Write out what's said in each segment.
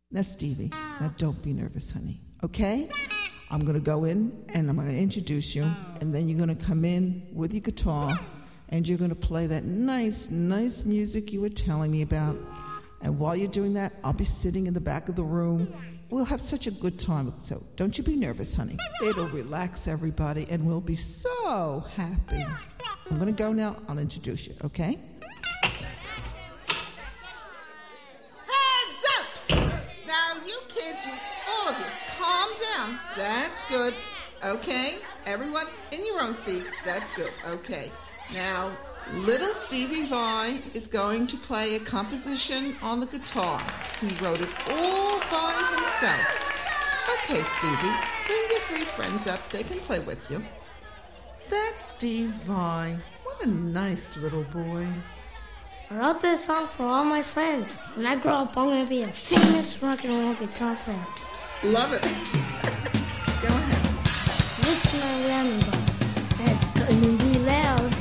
Now, Stevie, now don't be nervous, honey, okay? I'm going to go in and I'm going to introduce you, and then you're going to come in with your guitar and you're going to play that nice music you were telling me about. And while you're doing that, I'll be sitting in the back of the room. We'll have such a good time. So don't you be nervous, honey. It'll relax everybody and we'll be so happy. I'm going to go now. I'll introduce you, okay? Hands up! Now, you kids, all of you, calm down. That's good. Okay? Everyone in your own seats. That's good. Okay. Now, little Stevie Vai is going to play a composition on the guitar. He wrote it all by himself. Okay, Stevie, bring your 3 friends up. They can play with you. That's Steve Vai. What a nice little boy. I wrote this song for all my friends. When I grow up, I'm going to be a famous rock and roll guitar player. Love it. Go ahead. This is my whammy bar. It's going to be loud.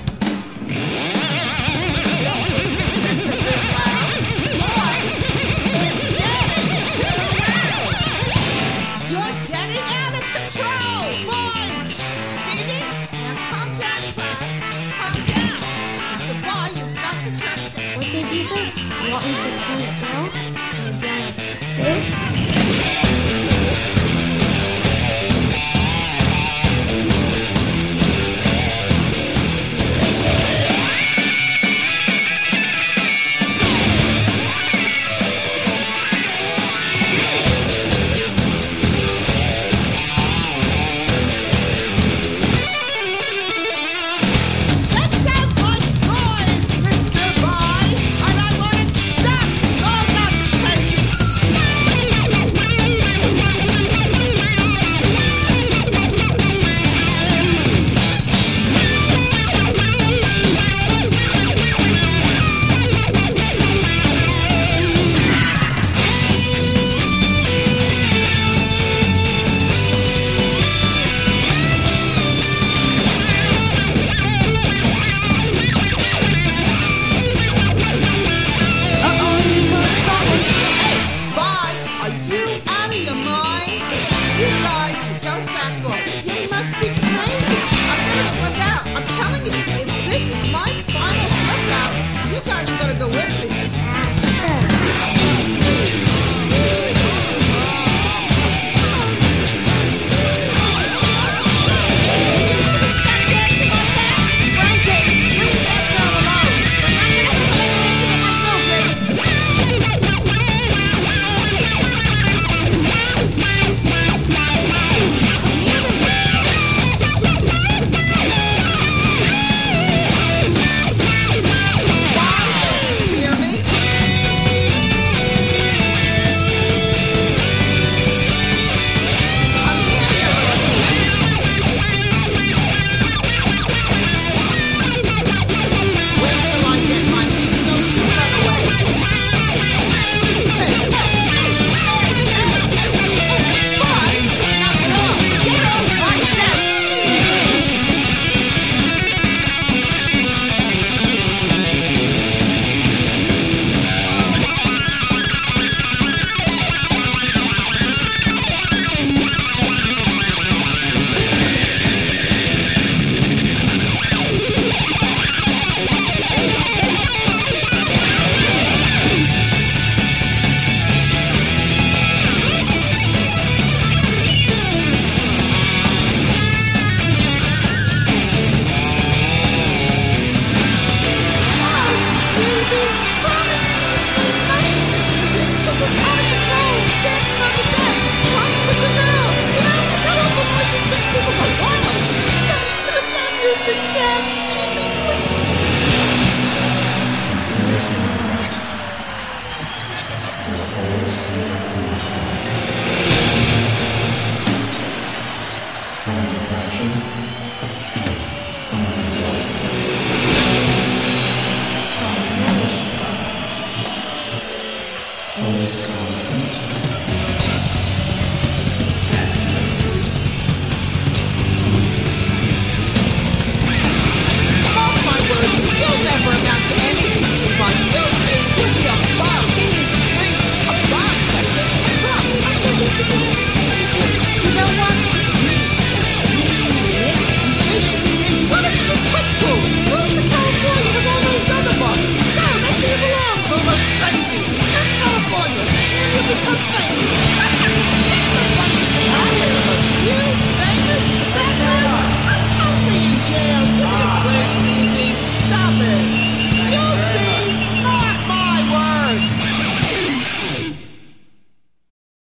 What did you say? You want me to turn it down? Turn it down like this? Steve Vai. We'll see. We'll be a bomb in the streets. A bomb, that's it. City.